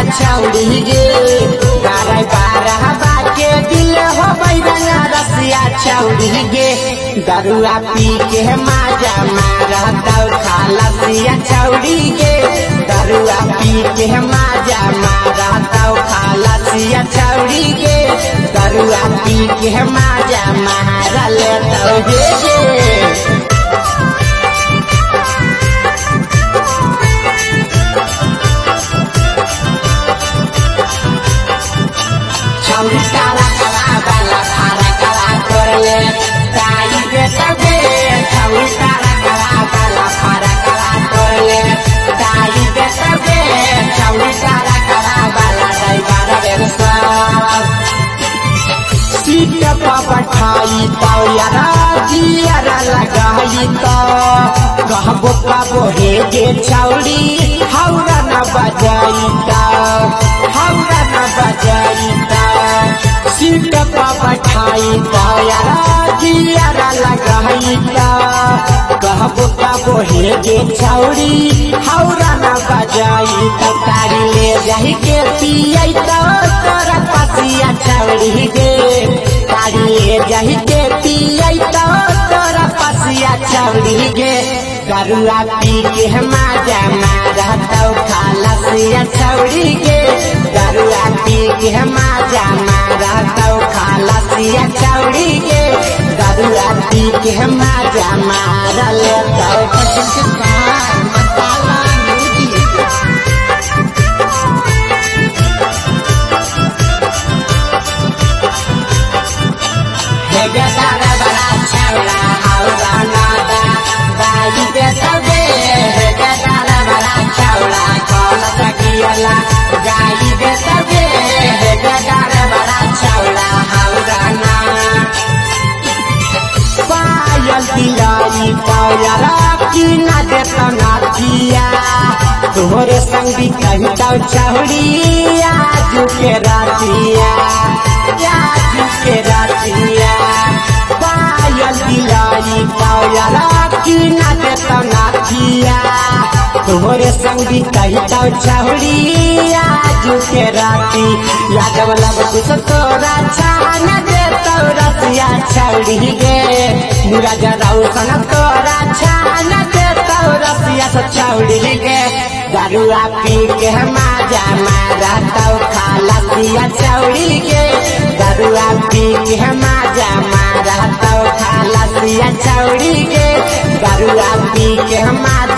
छौड़ी गे गारे बारह बाके दिल हो बैरंगा रसिया छौड़ी गे दरुआ पी के माजा मारता खालसिया छौड़ी गे दरुआ पी के माजा मारता खालसिया छौड़ी गे दरुआ पी के माजा मार लेता गे छौड़ी काला काला बाला खारा काला करले ताई बेटा गे छौड़ी काला काला बाला खारा काला करले ताई बेटा गे छौड़ी काला काला बाला दाई बारा बेरसा सीट पापा खाई ताऊ यारा जियारा लगाई तो कहबो पाबो हे गे छौड़ी हौरा न बजाई ता हौरा न बजाई ता सीट पापा खाई ताऊ यारा जियारा लगाई ता कहबो पाबो हे गे छौड़ी हौरा न बजाई ता तारी ले जाई के पियाई तो तोरा पसिया छौड़ी गे तारी ले जाई के पियाई तो तोरा पसिया छौड़ी गे दरुआ पी के माजा मारता खालसिया छौड़ी गे दरुआ पी के माजा मारता खालसिया छौड़ी गे दरुआ पी के माजा मार लेता गाई बेटा गे गारे बड़ा छौड़ा हौराना पायल दिलाई पायरा की ना देता नाथिया तोहरे संगी कहता छौड़ी आजू के रातिया पायल दिलाई पायरा की ना देता नाथिया तोहरे संगी कहता छौड़ी आजू के राती यादव लब कुछ तोरा छान दे रसिया छौड़ी गे मुरा जराऊ सन तोरा छान दे रसिया छौड़ी गे दरुआ पी के माजा मारता खालसिया छौड़ी गे दरुआ पी के माजा मारता खालसिया छौड़ी गे दरुआ पी के माजा